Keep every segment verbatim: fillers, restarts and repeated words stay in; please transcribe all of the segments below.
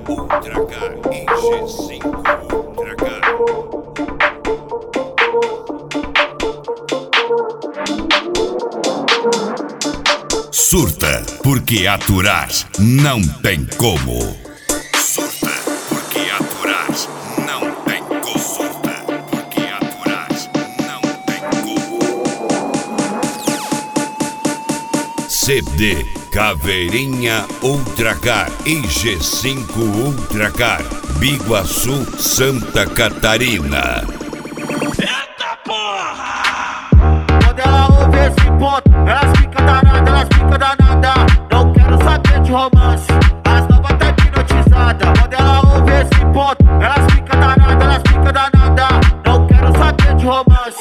Ultracar e G cinco Ultracar. Surta, porque aturar não tem como. Surta, porque aturar não tem como. Surta, porque aturar não tem como. C D Caveirinha Ultracar e G cinco Ultracar, Biguaçu, Santa Catarina. Eita porra! Quando ela ouve esse ponto, elas ficam danadas, elas ficam danadas. Não quero saber de romance, as novas tá hipnotizadas. Quando ela ouve esse ponto, elas ficam danadas, elas ficam danadas. Não quero saber de romance.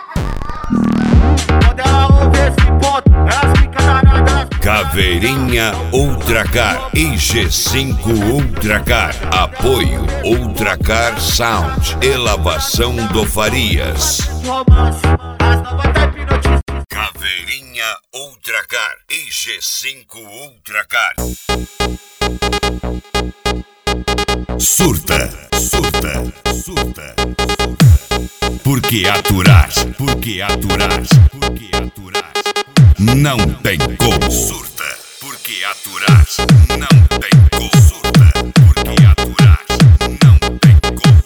Quando ela ouve esse ponto, elas ficam danadas, elas ficam Caveirinha Ultracar e G cinco Ultracar. Apoio Ultracar Sound e Lavação do Farias. de romance, as novas tá hipnotizadas. Caveirinha Ultracar e G cinco Ultracar. Surta, surta, surta, surta. Porque aturar, porque aturar, porque aturar não tem como. Surta, porque aturar não tem como. Surta, porque aturar não tem como.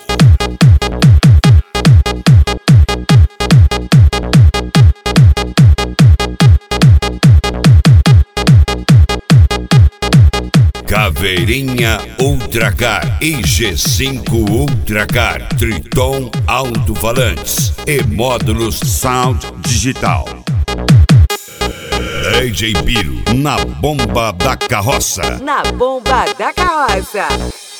Caveirinha Ultracar e G cinco Ultracar, Triton Alto-Falantes e módulos Sound Digital. D J Biro na bomba da carroça. Na bomba da carroça.